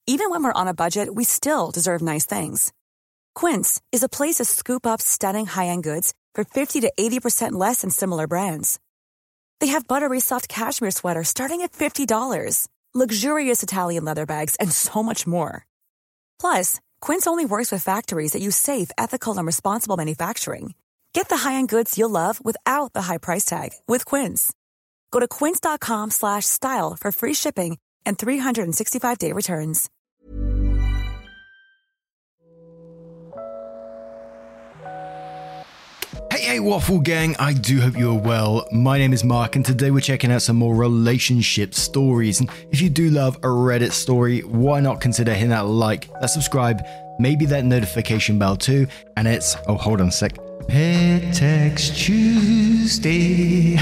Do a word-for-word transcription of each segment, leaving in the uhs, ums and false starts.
Even when we're on a budget, we still deserve nice things. Quince is a place to scoop up stunning high-end goods for fifty to eighty percent less than similar brands. They have buttery soft cashmere sweaters starting at fifty dollars, luxurious Italian leather bags, and so much more. Plus, Quince only works with factories that use safe, ethical, and responsible manufacturing. Get the high-end goods you'll love without the high price tag with Quince. Go to quince.com slash style for free shipping and three sixty-five day returns. Hey, hey, Waffle Gang, I do hope you're well. My name is Mark, and today we're checking out some more relationship stories. And if you do love a Reddit story, why not consider hitting that like, that subscribe, maybe that notification bell too. And it's, oh, hold on a sec. Pet Text Tuesday.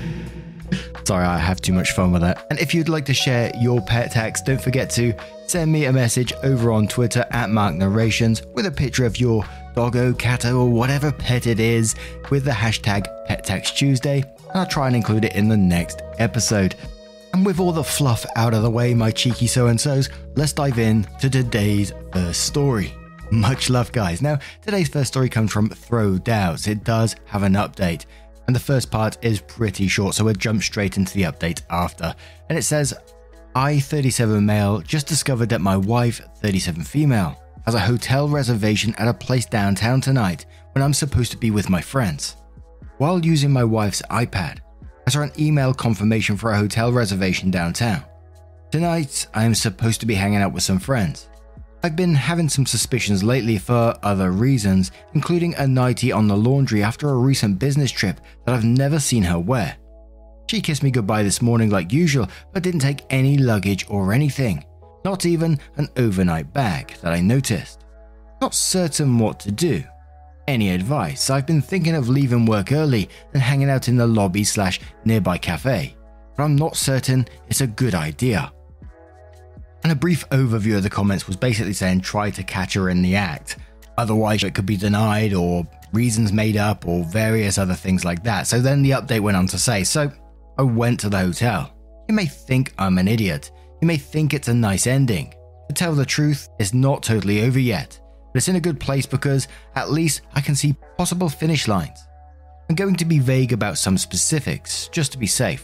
Sorry, I have too much fun with that. And if you'd like to share your pet text, don't forget to send me a message over on Twitter at Mark Narrations with a picture of your doggo, catto, or whatever pet it is with the hashtag Pet Text Tuesday. And I'll try and include it in the next episode. And with all the fluff out of the way, my cheeky so-and-sos, let's dive in to today's first story. Much love, guys. Now, today's first story comes from Throw Doubts. It does have an update. And the first part is pretty short, so we'll jump straight into the update after. And it says, I, thirty-seven male, just discovered that my wife, thirty-seven female, has a hotel reservation at a place downtown tonight when I'm supposed to be with my friends. While using my wife's iPad, I saw an email confirmation for a hotel reservation downtown. Tonight, I am supposed to be hanging out with some friends. I've been having some suspicions lately for other reasons, including a nightie on the laundry after a recent business trip that I've never seen her wear. She kissed me goodbye this morning like usual, but didn't take any luggage or anything, not even an overnight bag that I noticed. Not certain what to do. Any advice? I've been thinking of leaving work early and hanging out in the lobby slash nearby cafe, but I'm not certain it's a good idea. And a brief overview of the comments was basically saying try to catch her in the act. Otherwise it could be denied or reasons made up or various other things like that. So then the update went on to say, so I went to the hotel. You may think I'm an idiot. You may think it's a nice ending. To tell the truth, it's not totally over yet. But it's in a good place because at least I can see possible finish lines. I'm going to be vague about some specifics, just to be safe.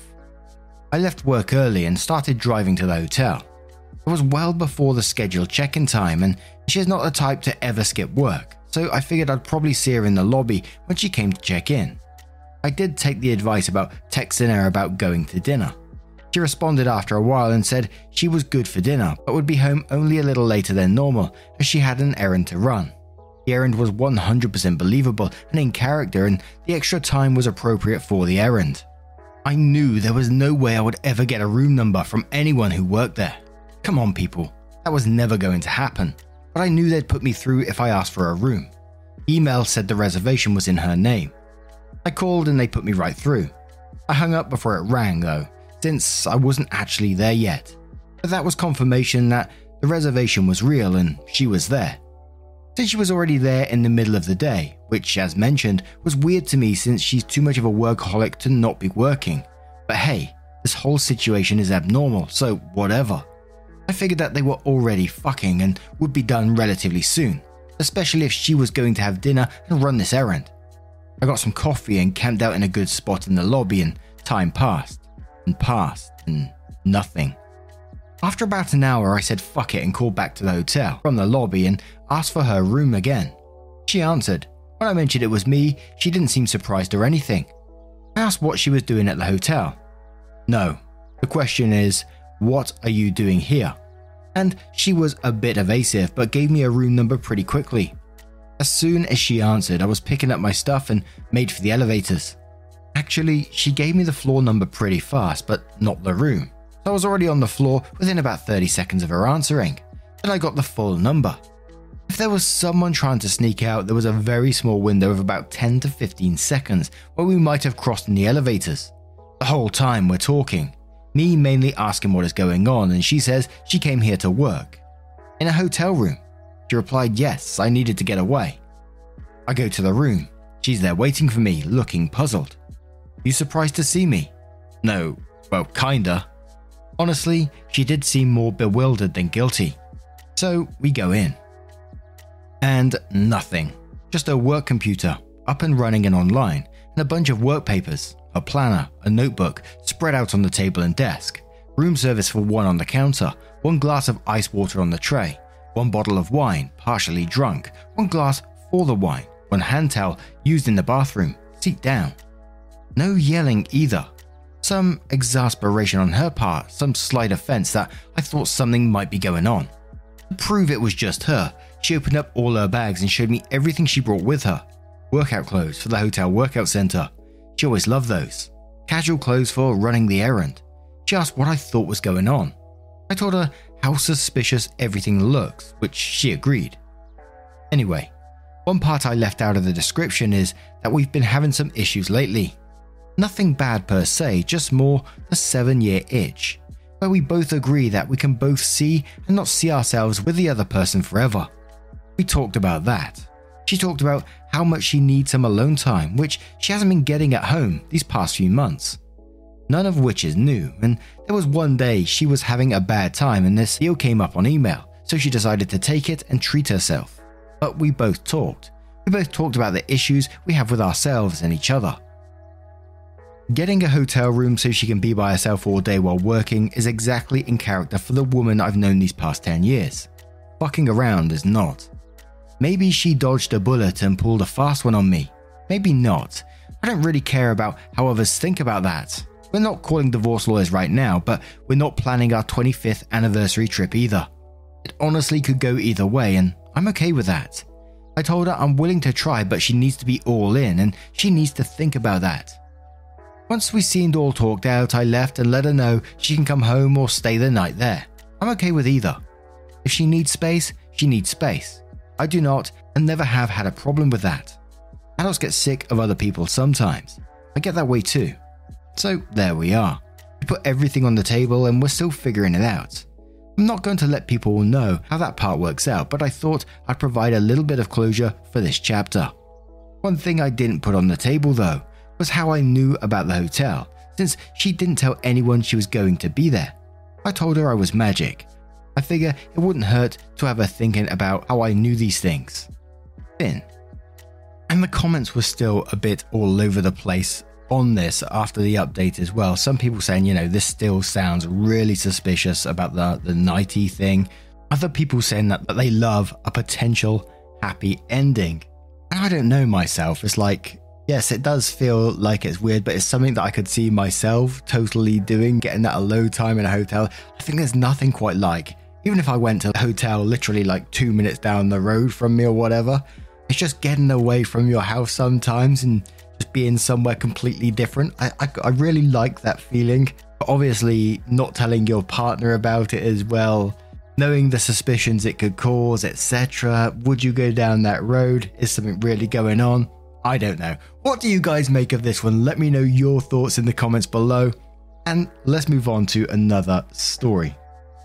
I left work early and started driving to the hotel. It was well before the scheduled check-in time, and she's not the type to ever skip work, so I figured I'd probably see her in the lobby when she came to check in. I did take the advice about texting her about going to dinner. She responded after a while and said she was good for dinner, but would be home only a little later than normal as she had an errand to run. The errand was one hundred percent believable and in character, and the extra time was appropriate for the errand. I knew there was no way I would ever get a room number from anyone who worked there. Come on, people, that was never going to happen, but I knew they'd put me through if I asked for a room. Email said the reservation was in her name. I called and they put me right through. I hung up before it rang though, since I wasn't actually there yet. But that was confirmation that the reservation was real and she was there. Since she was already there in the middle of the day, which as mentioned was weird to me since she's too much of a workaholic to not be working. But hey, this whole situation is abnormal, so whatever. I figured that they were already fucking and would be done relatively soon, especially if she was going to have dinner and run this errand. I got some coffee and camped out in a good spot in the lobby, and time passed and passed and nothing. After about an hour I said fuck it and called back to the hotel from the lobby and asked for her room again. She answered. When I mentioned it was me, she didn't seem surprised or anything. I asked what she was doing at the hotel. No, the question is, what are you doing here? And she was a bit evasive but gave me a room number pretty quickly. As soon as she answered, I was picking up my stuff and made for the elevators. Actually, she gave me the floor number pretty fast, but not the room. So I was already on the floor within about thirty seconds of her answering. Then I got the full number. If there was someone trying to sneak out, there was a very small window of about ten to fifteen seconds where we might have crossed in the elevators. The whole time we're talking. Me mainly asking what is going on, and she says she came here to work. In a hotel room. She replied yes, I needed to get away. I go to the room. She's there waiting for me, looking puzzled. You surprised to see me? No, well, kinda. Honestly, she did seem more bewildered than guilty. So we go in. And nothing. Just a work computer, up and running and online, and a bunch of work papers, a planner, a notebook, spread out on the table and desk, room service for one on the counter, one glass of ice water on the tray, one bottle of wine, partially drunk, one glass for the wine, one hand towel used in the bathroom, seat down. No yelling either. Some exasperation on her part, some slight offense that I thought something might be going on. To prove it was just her, she opened up all her bags and showed me everything she brought with her. Workout clothes for the hotel workout center. She always loved those. Casual clothes for running the errand. She asked what I thought was going on. I told her how suspicious everything looks, which she agreed. Anyway, one part I left out of the description is that we've been having some issues lately. Nothing bad per se, just more the seven-year itch, where we both agree that we can both see and not see ourselves with the other person forever. We talked about that. She talked about how much she needs some alone time, which she hasn't been getting at home these past few months. None of which is new, and there was one day she was having a bad time and this deal came up on email, so she decided to take it and treat herself. But we both talked. We both talked about the issues we have with ourselves and each other. Getting a hotel room so she can be by herself all day while working is exactly in character for the woman I've known these past ten years. Fucking around is not. Maybe she dodged a bullet and pulled a fast one on me. Maybe not. I don't really care about how others think about that. We're not calling divorce lawyers right now, but we're not planning our twenty-fifth anniversary trip either. It honestly could go either way, and I'm okay with that. I told her I'm willing to try, but she needs to be all in, and she needs to think about that. Once we seemed all talked out, I left and let her know she can come home or stay the night there. I'm okay with either. If she needs space, she needs space. I do not and never have had a problem with that. Adults get sick of other people sometimes. I get that way too. So there we are. We put everything on the table and we're still figuring it out. I'm not going to let people know how that part works out, but I thought I'd provide a little bit of closure for this chapter. One thing I didn't put on the table though was how I knew about the hotel, since she didn't tell anyone she was going to be there. I told her I was magic. I figure it wouldn't hurt to have her thinking about how I knew these things. Finn. And the comments were still a bit all over the place on this after the update as well. Some people saying, you know, this still sounds really suspicious about the, the nighty thing. Other people saying that, that they love a potential happy ending. And I don't know myself. It's like, yes, it does feel like it's weird, but it's something that I could see myself totally doing, getting that alone time in a hotel. I think there's nothing quite like, even if I went to a hotel literally like two minutes down the road from me or whatever, it's just getting away from your house sometimes and just being somewhere completely different. I, I, I really like that feeling. But obviously not telling your partner about it as well, knowing the suspicions it could cause, et cetera. Would you go down that road? Is something really going on? I don't know. What do you guys make of this one? Let me know your thoughts in the comments below. And let's move on to another story.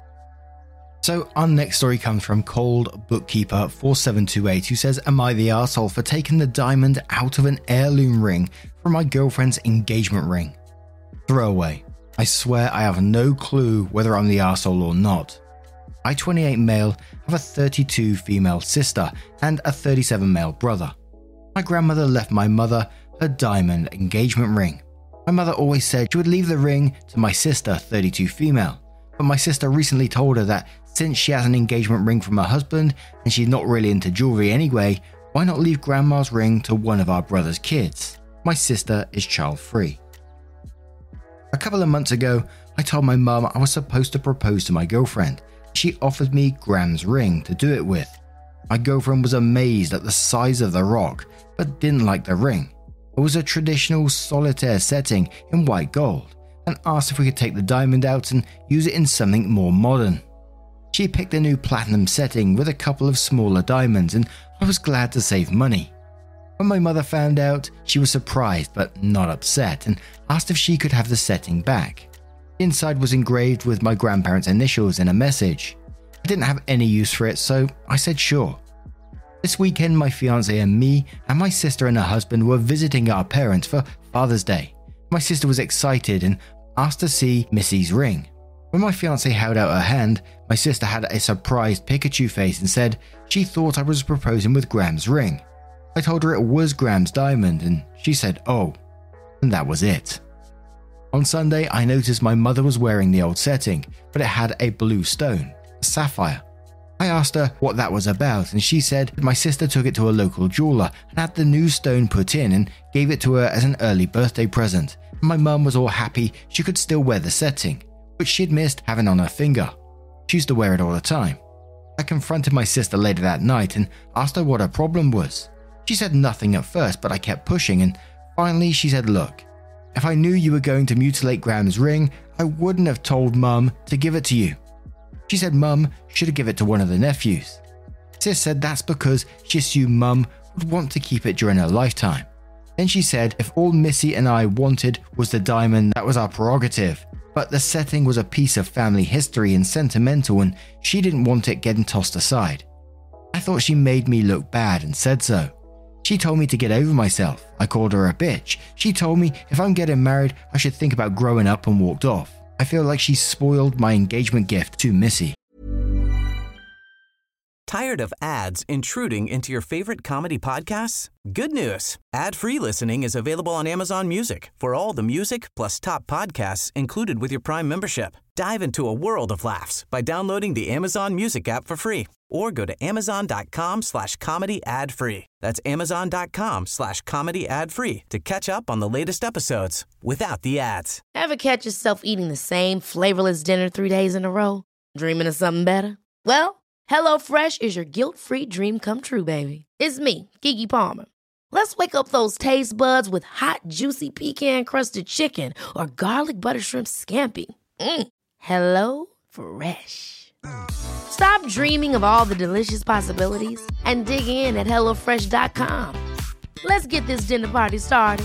So our next story comes from Cold Bookkeeper four seven two eight, who says, am I the arsehole for taking the diamond out of an heirloom ring from my girlfriend's engagement ring? Throwaway. I swear I have no clue whether I'm the arsehole or not. I, twenty-eight male, have a thirty-two female sister and a thirty-seven male brother. My grandmother left my mother her diamond engagement ring. My mother always said she would leave the ring to my sister, thirty-two female, but my sister recently told her that since she has an engagement ring from her husband and she's not really into jewelry anyway, why not leave grandma's ring to one of our brother's kids? My sister is child-free. A couple of months ago, I told my mum I was supposed to propose to my girlfriend. She offered me Gram's ring to do it with. My girlfriend was amazed at the size of the rock, but didn't like the ring. It was a traditional solitaire setting in white gold, and asked if we could take the diamond out and use it in something more modern. She picked a new platinum setting with a couple of smaller diamonds, and I was glad to save money. When my mother found out, she was surprised but not upset, and asked if she could have the setting back. The inside was engraved with my grandparents' initials in a message. I didn't have any use for it, so I said sure. This weekend, my fiancé and me and my sister and her husband were visiting our parents for Father's Day. My sister was excited and asked to see Missy's ring. When my fiance held out her hand, my sister had a surprised Pikachu face and said she thought I was proposing with Graham's ring. I told her it was Graham's diamond and she said, oh, and that was it. On Sunday, I noticed my mother was wearing the old setting, but it had a blue stone, a sapphire. I asked her what that was about and she said my sister took it to a local jeweler and had the new stone put in and gave it to her as an early birthday present. My mum was all happy she could still wear the setting, which she'd missed having on her finger. She used to wear it all the time. I confronted my sister later that night and asked her what her problem was. She said nothing at first, but I kept pushing and finally she said, look, if I knew you were going to mutilate Graham's ring, I wouldn't have told Mum to give it to you. She said Mum should have given it to one of the nephews. Sis said that's because she assumed Mum would want to keep it during her lifetime. Then she said if all Missy and I wanted was the diamond, that was our prerogative. But the setting was a piece of family history and sentimental and she didn't want it getting tossed aside. I thought she made me look bad and said so. She told me to get over myself. I called her a bitch. She told me if I'm getting married, I should think about growing up and walked off. I feel like she spoiled my engagement gift to Missy. Tired of ads intruding into your favorite comedy podcasts? Good news. Ad-free listening is available on Amazon Music for all the music plus top podcasts included with your Prime membership. Dive into a world of laughs by downloading the Amazon Music app for free or go to amazon.com slash comedy ad free. That's amazon.com slash comedy ad free to catch up on the latest episodes without the ads. Ever catch yourself eating the same flavorless dinner three days in a row? Dreaming of something better? Well, HelloFresh is your guilt-free dream come true, baby. It's me, Keke Palmer. Let's wake up those taste buds with hot, juicy pecan-crusted chicken or garlic butter shrimp scampi. Mm. Hello Fresh. Stop dreaming of all the delicious possibilities and dig in at hello fresh dot com. Let's get this dinner party started.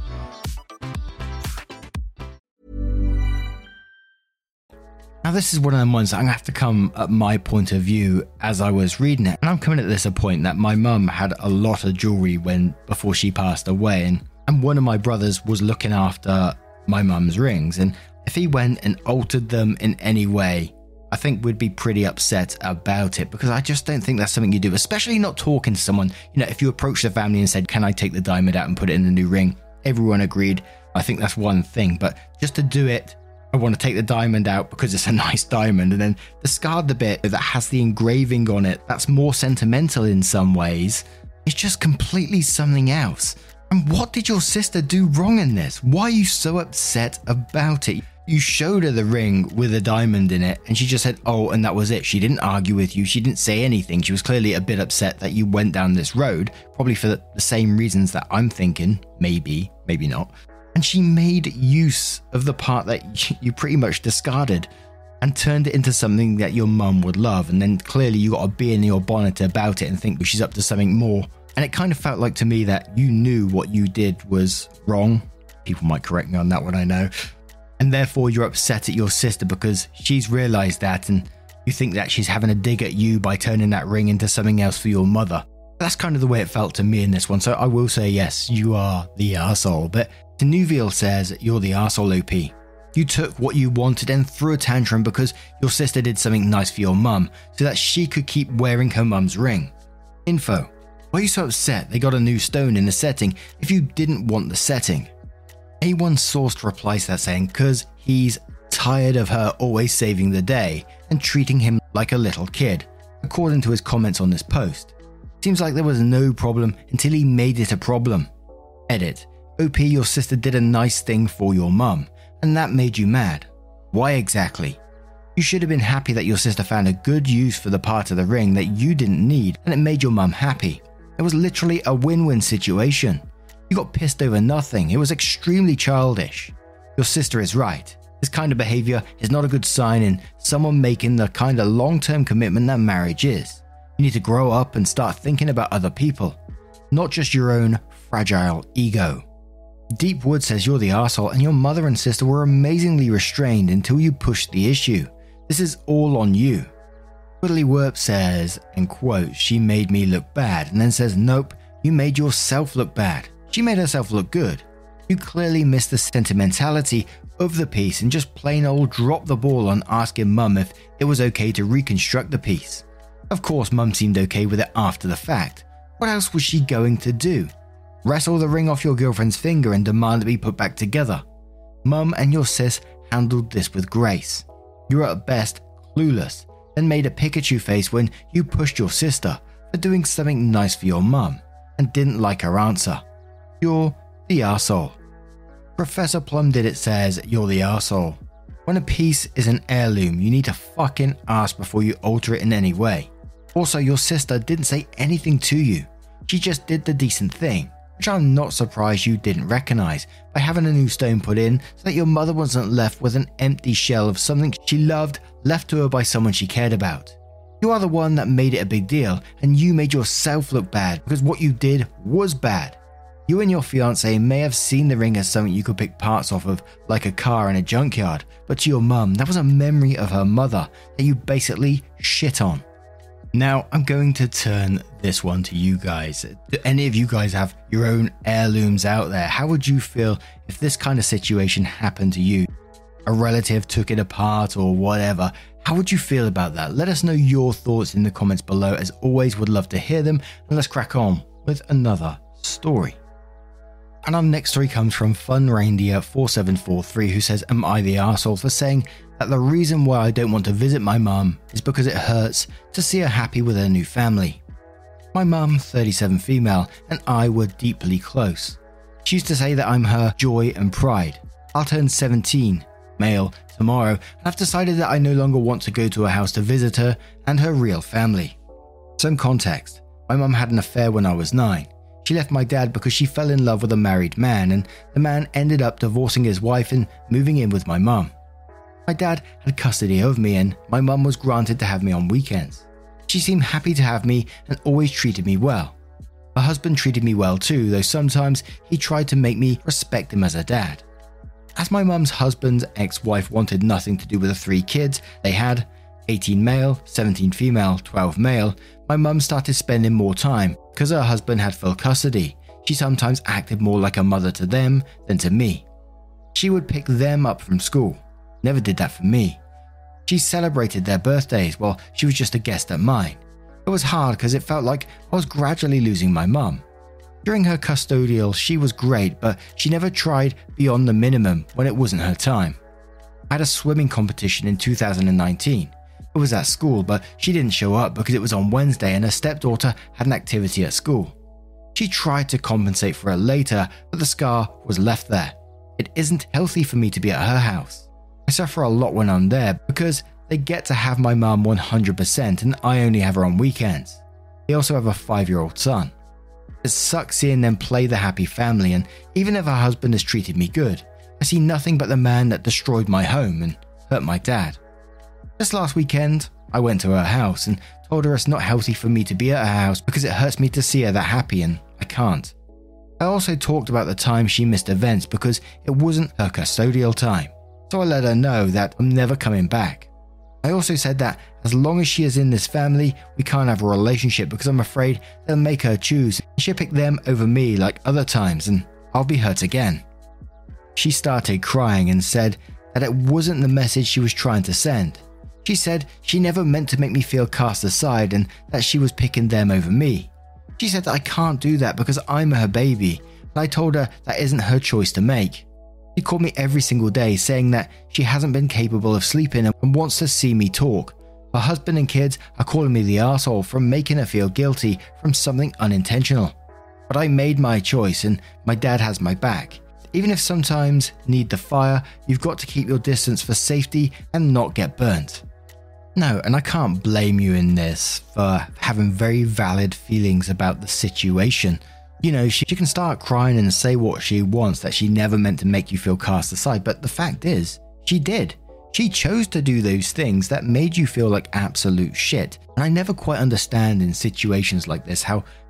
Now this is one of the ones I'm going to have to come at my point of view as I was reading it. And I'm coming at this a point that my mum had a lot of jewellery when before she passed away. And, and one of my brothers was looking after my mum's rings. And if he went and altered them in any way, I think we'd be pretty upset about it because I just don't think that's something you do, especially not talking to someone. You know, if you approach the family and said, can I take the diamond out and put it in the new ring? Everyone agreed. I think that's one thing, but just to do it, I want to take the diamond out because it's a nice diamond and then discard the bit that has the engraving on it that's more sentimental in some ways. It's just completely something else. And what did your sister do wrong in this? Why are you so upset about it? You showed her the ring with a diamond in it and she just said, oh, and that was it. She didn't argue with you. She didn't say anything. She was clearly a bit upset that you went down this road, probably for the same reasons that I'm thinking. Maybe, maybe not. And she made use of the part that you pretty much discarded and turned it into something that your mum would love. And then clearly you got a bee in your bonnet about it and think she's up to something more. And it kind of felt like to me that you knew what you did was wrong. People might correct me on that one, I know. And therefore you're upset at your sister because she's realised that and you think that she's having a dig at you by turning that ring into something else for your mother. That's kind of the way it felt to me in this one. So I will say, yes, you are the arsehole. But Tanuvial says you're the arsehole O P. You took what you wanted and threw a tantrum because your sister did something nice for your mum so that she could keep wearing her mum's ring. Info. Why are you so upset they got a new stone in the setting if you didn't want the setting? A one sourced replies to that saying because he's tired of her always saving the day and treating him like a little kid, according to his comments on this post. Seems like there was no problem until he made it a problem. Edit. O P, your sister did a nice thing for your mum, and that made you mad. Why exactly? You should have been happy that your sister found a good use for the part of the ring that you didn't need and it made your mum happy. It was literally a win-win situation. You got pissed over nothing. It was extremely childish. Your sister is right. This kind of behavior is not a good sign in someone making the kind of long-term commitment that marriage is. You need to grow up and start thinking about other people, not just your own fragile ego. Deep Wood says you're the arsehole and your mother and sister were amazingly restrained until you pushed the issue. This is all on you. Whitley Werp says, and quote, she made me look bad, and then says, nope, you made yourself look bad. She made herself look good. You clearly missed the sentimentality of the piece and just plain old dropped the ball on asking mum if it was okay to reconstruct the piece. Of course, mum seemed okay with it after the fact. What else was she going to do? Wrestle the ring off your girlfriend's finger and demand it be put back together? Mum and your sis handled this with grace. You were at best clueless, then made a Pikachu face when you pushed your sister for doing something nice for your mum and didn't like her answer. You're the arsehole. Professor Plum Did It says you're the arsehole. When a piece is an heirloom, you need to fucking ask before you alter it in any way. Also, your sister didn't say anything to you. She just did the decent thing, which I'm not surprised you didn't recognize by having a new stone put in so that your mother wasn't left with an empty shell of something she loved left to her by someone she cared about. You are the one that made it a big deal, and you made yourself look bad because what you did was bad. You and your fiancé may have seen the ring as something you could pick parts off of, like a car in a junkyard, but to your mum, that was a memory of her mother that you basically shit on. Now, I'm going to turn this one to you guys. Do any of you guys have your own heirlooms out there? How would you feel if this kind of situation happened to you? A relative took it apart or whatever. How would you feel about that? Let us know your thoughts in the comments below. As always, would love to hear them. And let's crack on with another story. And our next story comes from Fun Reindeer four seven four three, who says, am I the arsehole for saying that the reason why I don't want to visit my mum is because it hurts to see her happy with her new family. My mum, thirty-seven female, and I were deeply close. She used to say that I'm her joy and pride. I'll turn seventeen, male, tomorrow, and I've decided that I no longer want to go to her house to visit her and her real family. Some context, my mum had an affair when I was nine. She left my dad because she fell in love with a married man, and the man ended up divorcing his wife and moving in with my mum. My dad had custody of me, and my mum was granted to have me on weekends. She seemed happy to have me and always treated me well. Her husband treated me well too, though sometimes he tried to make me respect him as a dad. As my mum's husband's ex-wife wanted nothing to do with the three kids they had, eighteen male, seventeen female, twelve male, my mum started spending more time. Because her husband had full custody, she sometimes acted more like a mother to them than to me. She would pick them up from school, never did that for me. She celebrated their birthdays while she was just a guest at mine. It was hard because it felt like I was gradually losing my mum. During her custodial, she was great, but she never tried beyond the minimum when it wasn't her time. I had a swimming competition in two thousand nineteen. It was at school, but she didn't show up because it was on Wednesday and her stepdaughter had an activity at school. She tried to compensate for it later, but the scar was left there. It isn't healthy for me to be at her house. I suffer a lot when I'm there because they get to have my mum one hundred percent and I only have her on weekends. They also have a five-year-old son. It sucks seeing them play the happy family, and even if her husband has treated me good, I see nothing but the man that destroyed my home and hurt my dad. Just last weekend, I went to her house and told her it's not healthy for me to be at her house because it hurts me to see her that happy and I can't. I also talked about the time she missed events because it wasn't her custodial time, so I let her know that I'm never coming back. I also said that as long as she is in this family, we can't have a relationship because I'm afraid they'll make her choose and she'll pick them over me like other times and I'll be hurt again. She started crying and said that it wasn't the message she was trying to send. She said she never meant to make me feel cast aside and that she was picking them over me. She said that I can't do that because I'm her baby, but I told her that isn't her choice to make. She called me every single day saying that she hasn't been capable of sleeping and wants to see me talk. Her husband and kids are calling me the arsehole for making her feel guilty from something unintentional. But I made my choice and my dad has my back. Even if sometimes need the fire, you've got to keep your distance for safety and not get burnt. No, and I can't blame you in this for having very valid feelings about the situation. You know, she, she can start crying and say what she wants, that she never meant to make you feel cast aside, but the fact is, she did. She chose to do those things that made you feel like absolute shit. And I never quite understand in situations like this how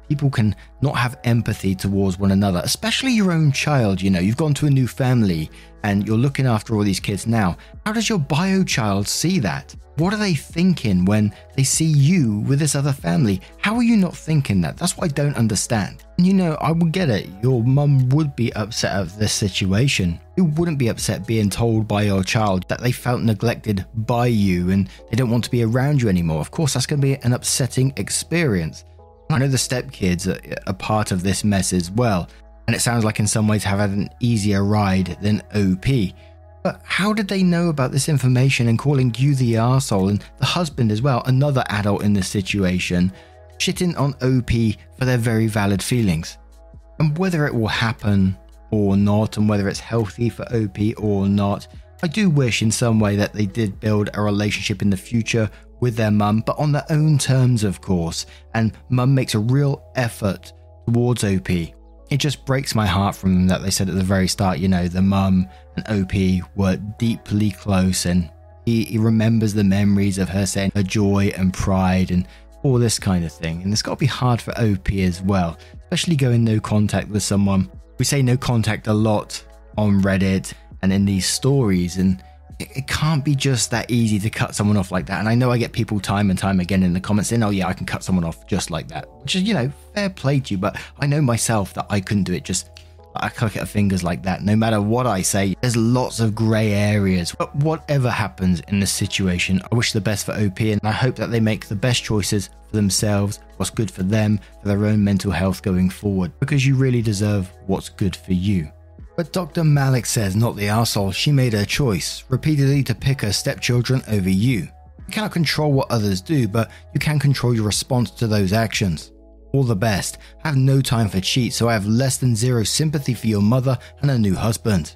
people can not have empathy towards one another, especially your own child. You know, you've gone to a new family and you're looking after all these kids now. How does your bio child see that? What are they thinking when they see you with this other family? How are you not thinking that? That's what I don't understand. And you know, I would get it. Your mum would be upset at this situation. You wouldn't be upset being told by your child that they felt neglected by you and they don't want to be around you anymore. Of course, that's going to be an upsetting experience. I know the stepkids are a part of this mess as well, and it sounds like in some ways have had an easier ride than O P. But how did they know about this information and calling you the arsehole, and the husband as well, another adult in this situation, shitting on O P for their very valid feelings? And whether it will happen or not, and whether it's healthy for O P or not, I do wish in some way that they did build a relationship in the future with their mum, but on their own terms, of course, and mum makes a real effort towards O P. It just breaks my heart from them that they said at the very start, you know, the mum and O P were deeply close, and he, he remembers the memories of her saying her joy and pride and all this kind of thing. And it's got to be hard for O P as well, especially going no contact with someone. We say no contact a lot on Reddit and in these stories, and it, it can't be just that easy to cut someone off like that. And I know I get people time and time again in the comments saying, oh yeah, I can cut someone off just like that, which is, you know, fair play to you, but I know myself that I couldn't do it just I click at fingers like that. No matter what I say, there's lots of grey areas. But whatever happens in this situation, I wish the best for O P, and I hope that they make the best choices for themselves, what's good for them, for their own mental health going forward, because you really deserve what's good for you. But Doctor Malik says, not the arsehole, she made her choice, repeatedly to pick her stepchildren over you. You cannot control what others do, but you can control your response to those actions. All the best. I have no time for cheats, so I have less than zero sympathy for your mother and her new husband.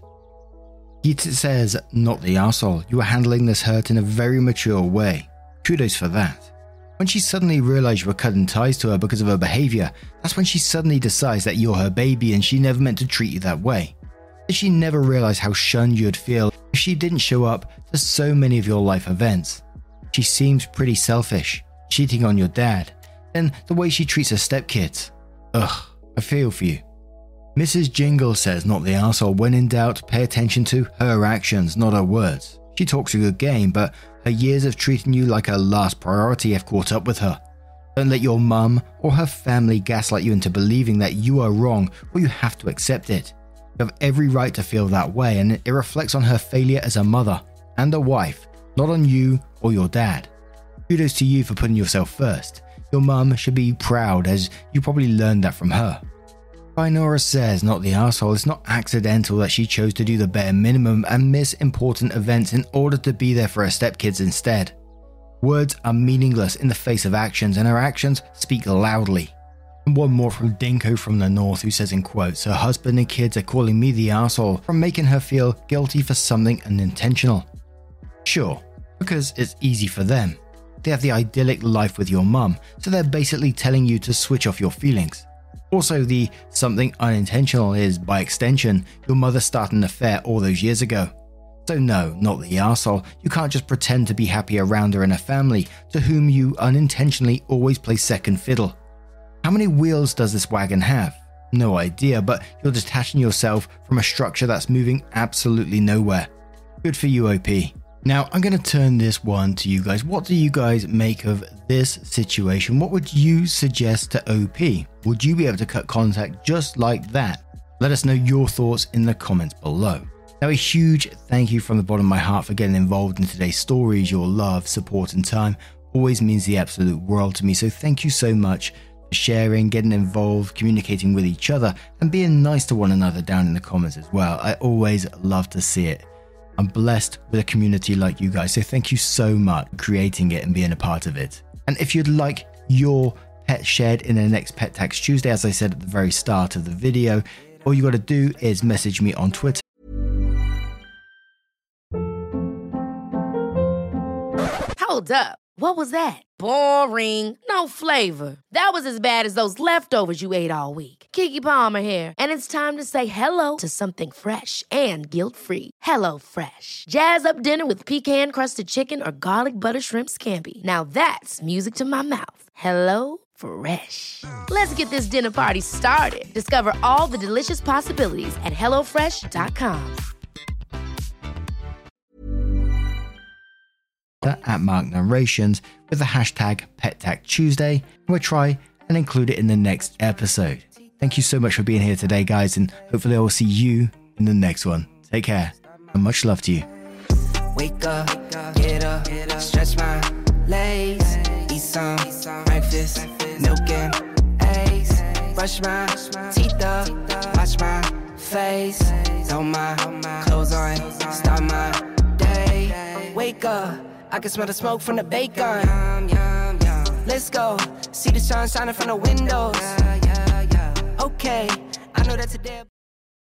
He says, not the arsehole, you are handling this hurt in a very mature way. Kudos for that. When she suddenly realized you were cutting ties to her because of her behavior, that's when she suddenly decides that you're her baby and she never meant to treat you that way. Did she never realize how shunned you'd feel if she didn't show up to so many of your life events? She seems pretty selfish, cheating on your dad. And the way she treats her stepkids. Ugh, I feel for you. Missus Jingle says, not the arsehole, when in doubt, pay attention to her actions, not her words. She talks a good game, but her years of treating you like her last priority have caught up with her. Don't let your mum or her family gaslight you into believing that you are wrong or you have to accept it. You have every right to feel that way, and it reflects on her failure as a mother and a wife, not on you or your dad. Kudos to you for putting yourself first. Your mum should be proud, as you probably learned that from her. Binora says, not the arsehole, it's not accidental that she chose to do the bare minimum and miss important events in order to be there for her stepkids instead. Words are meaningless in the face of actions, and her actions speak loudly. And one more from Dinko from the North, who says in quotes, her husband and kids are calling me the arsehole for making her feel guilty for something unintentional. Sure, because it's easy for them. They have the idyllic life with your mum, so they're basically telling you to switch off your feelings. Also, the something unintentional is, by extension, your mother started an affair all those years ago. So no, not the arsehole, you can't just pretend to be happy around her and her family, to whom you unintentionally always play second fiddle. How many wheels does this wagon have? No idea, but you're detaching yourself from a structure that's moving absolutely nowhere. Good for you, O P. Now, I'm going to turn this one to you guys. What do you guys make of this situation? What would you suggest to O P? Would you be able to cut contact just like that? Let us know your thoughts in the comments below. Now, a huge thank you from the bottom of my heart for getting involved in today's stories. Your love, support, and time always means the absolute world to me. So thank you so much for sharing, getting involved, communicating with each other, and being nice to one another down in the comments as well. I always love to see it. I'm blessed with a community like you guys, so thank you so much for creating it and being a part of it. And if you'd like your pet shared in the next Pet Tax Tuesday, as I said at the very start of the video, all you got to do is message me on Twitter. Hold Hold up. What was that? Boring. No flavor. That was as bad as those leftovers you ate all week. Keke Palmer here, and it's time to say hello to something fresh and guilt-free. Hello Fresh. Jazz up dinner with pecan-crusted chicken or garlic butter shrimp scampi. Now that's music to my mouth. Hello Fresh. Let's get this dinner party started. Discover all the delicious possibilities at hello fresh dot com. At Mark Narrations with the hashtag PetTachTuesday, and we'll try and include it in the next episode. Thank you so much for being here today, guys, and hopefully I will see you in the next one. Take care, and much love to you. Wake up, get up, stretch my legs, eat some breakfast, milk and eggs, brush my teeth up, wash my face, throw my clothes on, start my day. Wake up, I can smell the smoke from the bacon. Let's go, see the sun shining from the windows. Okay, I know that today